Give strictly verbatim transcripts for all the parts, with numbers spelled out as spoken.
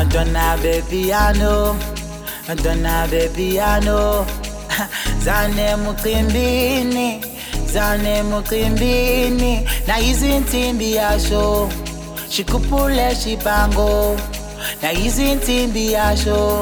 Madonna baby I know, Madonna baby I know. Zane mukimbini, zane mukimbini. Na izintimbi yasho, shikupule shipango. Na izintimbi yasho.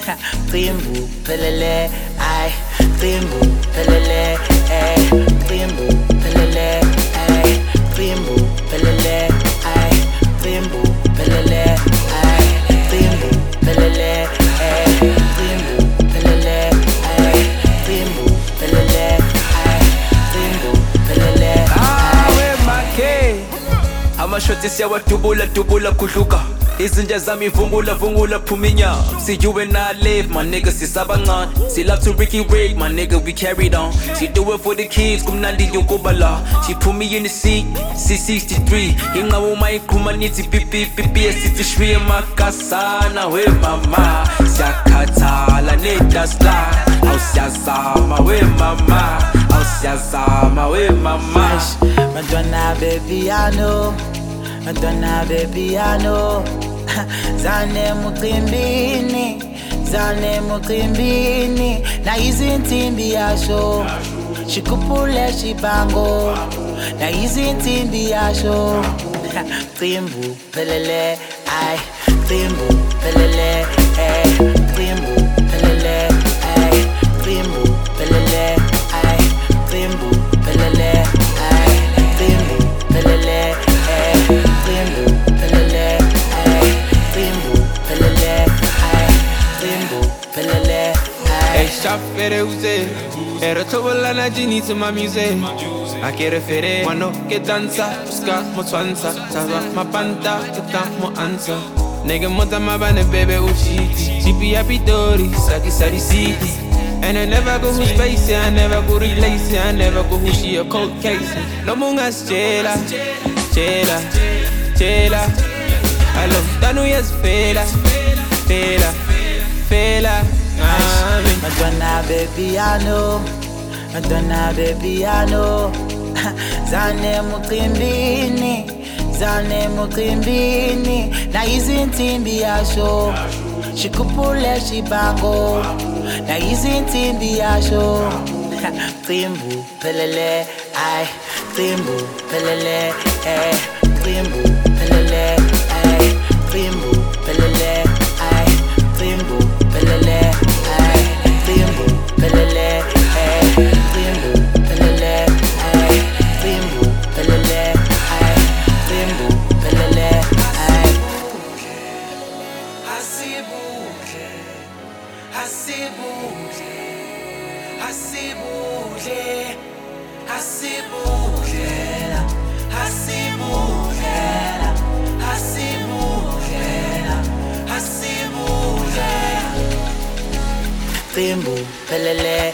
Timbu pelele, ay. Timbu pelele, ay. Timbu pelele, ay. Timbu pelele, ay. Timbu pelele, ay. Timbu pelele, ay. Timbu pelele, ay. Timbu pelele, ay. Timbu pelele, ay. With my kid, amashoti siyawatubula tubula kudluka. Izinja zami vungula vungula puminya. See you and I live, my nigga, sisabangan. She love to Ricky Rick, my nigga, we carried on. She do it for the kids, kumnandi yokobala. She put me in the seat, C sixty-three. Hinga umay kumaniti pipi pipi. Siti shwi makasana we mama. Siakatala nita sla. Au siazama we mama. Au siazama we mama. Madonna baby I know, Madonna baby I know. Zane mukimbini, zane mukimbini. Na izintimbi yasho, shikupule shipango. Na izintimbi yasho. Timbu pelele, ay. Timbu pelele, ay. Timbu pelele, ay. Timbu pelele, ay. Timbu pelele, ay. Timbu pelele, ay. Timbu pelele, ay. Timbu pelele, ay. Timbu pelele, ay. Hey, shop fere uze, ero tobola na jini to my music. I quiero fere, mano que danza, busca mo swanza, tava ma panta, que mo answer. Nigga monta ma bane baby ushiti, chippy happy dory, saki sari city. And I never go who space, I never go relace, I never go who she a cold case. No mungas chela, chela, chela. I love Danu yes fela, fela, fela. Madonna baby I know, Madonna baby I know. Zane mukimbini, zane mukimbini. Na izintimbi yasho, shikupule shipango. Na izintimbi yasho. Timbu pelele, ay. Timbu pelele, ay. Timbu pelele, ay. Timbu pelele, ay. Timbu pelele, ay. Timbu pelele, ay. Timbu pelele, ay. Timbu pelele, ay. Timbu pelele, ay. Hasibuke, hasibuke, hasibuke, hasibuke, hasibuke, hasibuke, hasibuke. Timbu pelele.